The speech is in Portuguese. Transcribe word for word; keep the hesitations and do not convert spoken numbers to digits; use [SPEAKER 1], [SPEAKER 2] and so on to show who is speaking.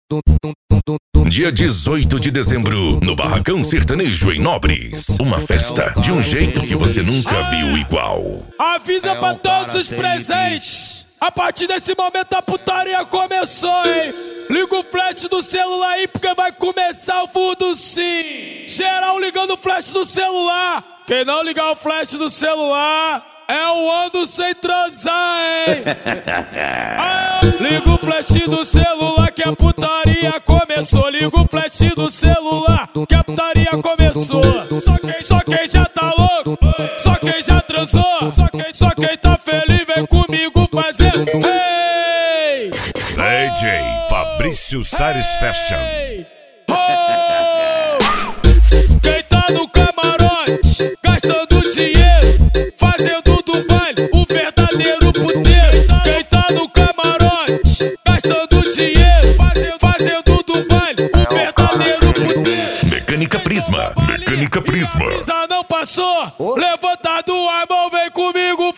[SPEAKER 1] Dia dezoito de dezembro, no Barracão Sertanejo em Nobres. Uma festa de um jeito que você nunca viu igual.
[SPEAKER 2] Avisa pra todos os presentes, a partir desse momento a putaria começou, hein? Liga o flash do celular aí porque vai começar o fundo sim. Geral ligando o flash do celular. Quem não ligar o flash do celular é um ano sem transar, hein? Ah, liga o flash do celular que a putaria começou. Liga o flash do celular que a putaria começou. Só quem, só quem já tá louco, só quem já transou, só quem, só quem tá feliz vem comigo fazer. Hey!
[SPEAKER 3] D J Fabrício Sares Fashion.
[SPEAKER 2] Oh! Quem tá no camarote gastando dinheiro, fazendo do baile o verdadeiro puteiro. Quem tá no camarote gastando dinheiro, fazendo, fazendo do baile o verdadeiro puteiro.
[SPEAKER 1] Mecânica Prisma, Mecânica Prisma.
[SPEAKER 2] A brisa não passou, levanta a mão, vem comigo.